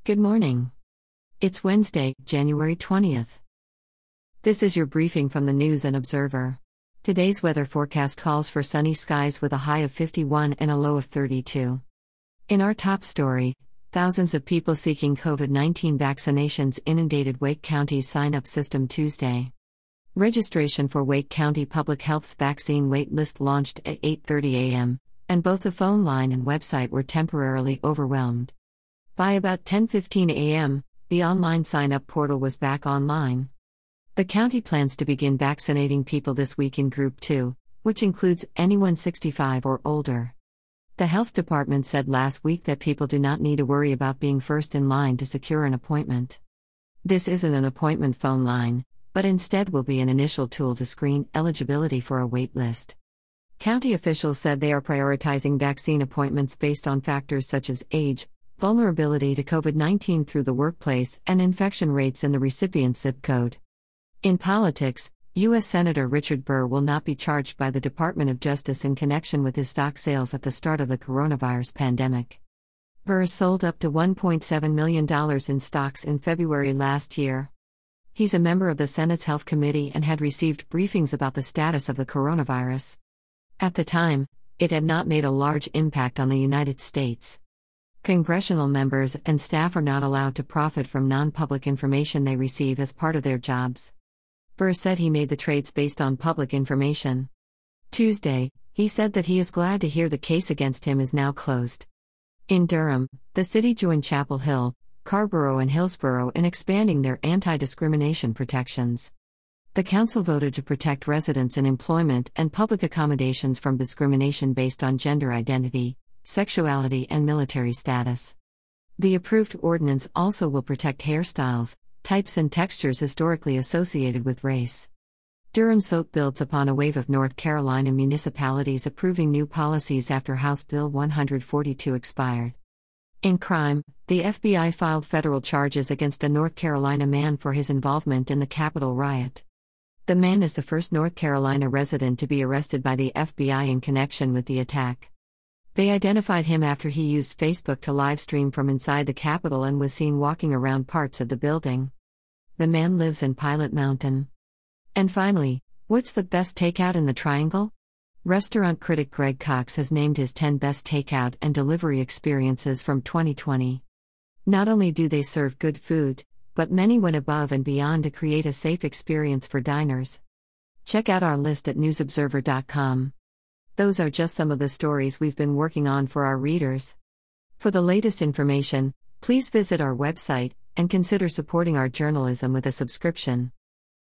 Good morning. It's Wednesday, January 20th. This is your briefing from the News and Observer. Today's weather forecast calls for sunny skies with a high of 51 and a low of 32. In our top story, thousands of people seeking COVID-19 vaccinations inundated Wake County's sign-up system Tuesday. Registration for Wake County Public Health's vaccine wait list launched at 8:30 a.m., and both the phone line and website were temporarily overwhelmed. By about 10:15 a.m., the online sign-up portal was back online. The county plans to begin vaccinating people this week in Group 2, which includes anyone 65 or older. The health department said last week that people do not need to worry about being first in line to secure an appointment. This isn't an appointment phone line, but instead will be an initial tool to screen eligibility for a wait list. County officials said they are prioritizing vaccine appointments based on factors such as age, vulnerability to COVID-19 through the workplace, and infection rates in the recipient's zip code. In politics, U.S. Senator Richard Burr will not be charged by the Department of Justice in connection with his stock sales at the start of the coronavirus pandemic. Burr sold up to $1.7 million in stocks in February last year. He's a member of the Senate's Health Committee and had received briefings about the status of the coronavirus. At the time, it had not made a large impact on the United States. Congressional members and staff are not allowed to profit from non-public information they receive as part of their jobs. Burr said he made the trades based on public information. Tuesday, he said that he is glad to hear the case against him is now closed. In Durham, the city joined Chapel Hill, Carrboro and Hillsborough in expanding their anti-discrimination protections. The council voted to protect residents in employment and public accommodations from discrimination based on gender identity, sexuality and military status. The approved ordinance also will protect hairstyles, types and textures historically associated with race. Durham's vote builds upon a wave of North Carolina municipalities approving new policies after House Bill 142 expired. In crime, the FBI filed federal charges against a North Carolina man for his involvement in the Capitol riot. The man is the first North Carolina resident to be arrested by the FBI in connection with the attack. They identified him after he used Facebook to livestream from inside the Capitol and was seen walking around parts of the building. The man lives in Pilot Mountain. And finally, what's the best takeout in the Triangle? Restaurant critic Greg Cox has named his 10 best takeout and delivery experiences from 2020. Not only do they serve good food, but many went above and beyond to create a safe experience for diners. Check out our list at newsobserver.com. Those are just some of the stories we've been working on for our readers. For the latest information, please visit our website and consider supporting our journalism with a subscription.